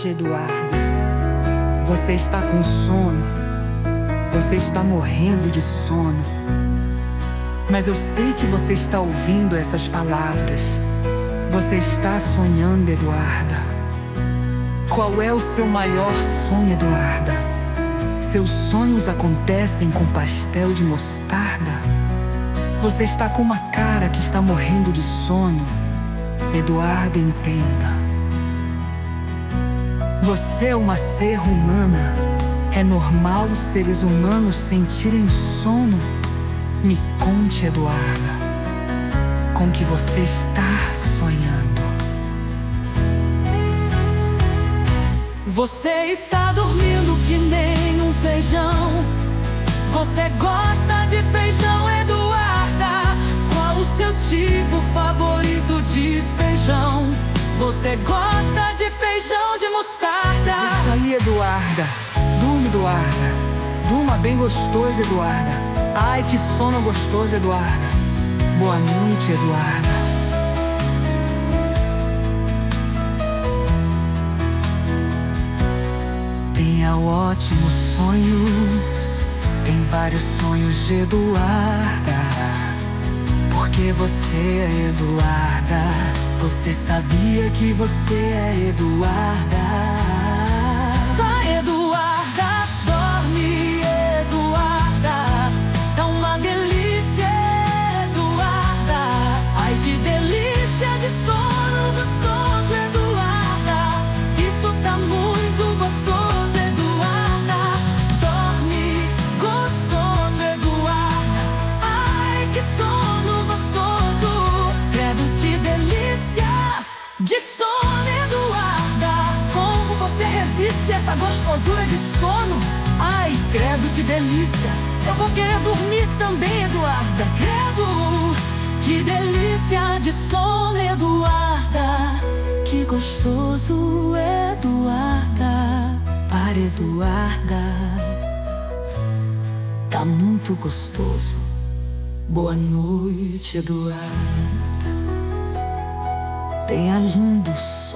noite, Eduarda. Você está com sono. Você está morrendo de sono. Mas eu sei que você está ouvindo essas palavras. Você está sonhando, Eduarda. Qual é o seu maior sonho, Eduarda? Seus sonhos acontecem com pastel de mostarda? Você está com uma cara que está morrendo de sono. Eduarda, entenda. Você é uma ser humana. É normal os seres humanos sentirem sono? Me conte, Eduarda, com que você está sonhando. Você está dormindo que nem um feijão. Você gosta de feijão, Eduarda? Qual o seu tipo favorito de feijão? Você gosta de feijão de mostarda? Isso aí, Eduarda. Durma, Eduarda. Durma bem gostoso, Eduarda. Ai, que sono gostoso, Eduarda. Boa noite, Eduarda. Tenha ótimos sonhos. Tem vários sonhos de Eduarda. Porque você é Eduarda. Você sabia que você é Eduarda? Vai, Eduarda, dorme, Eduarda. Tá uma delícia, Eduarda. Ai, que delícia de sono gostoso, Eduarda. Isso tá muito gostoso, Eduarda. Dorme gostoso, Eduarda. Ai, que sono gostoso. Credo, que delícia de sono, Eduarda. Como você resiste a essa gostosura de sono? Ai, credo, que delícia. Eu vou querer dormir também, Eduarda. Credo, que delícia de sono, Eduarda. Que gostoso, Eduarda. Para, Eduarda. Tá muito gostoso. Boa noite, Eduarda. Tenha lindo sono.